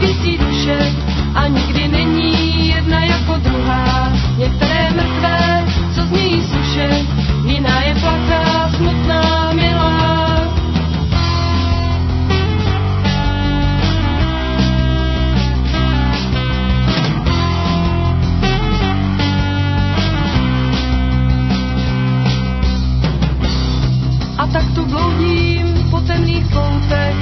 spící duše a nikdy není jedna jako druhá. Některé mrtvé, co znějí suše, jiná je plachá, smutná, milá. A tak tu bloudím po temných koutech,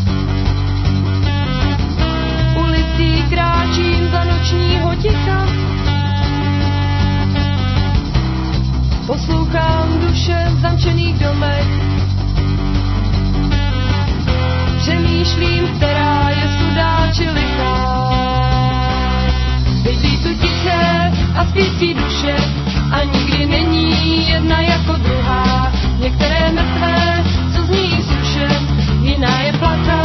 ulicí kráčím za nočního ticha. Poslouchám duše v zamčených domech, přemýšlím, která je sudá či lichá. Bydlí tu tiché a spící duše a nikdy není jedna jako druhá. Některé mrtvé, co zní suše, jiná je plachá.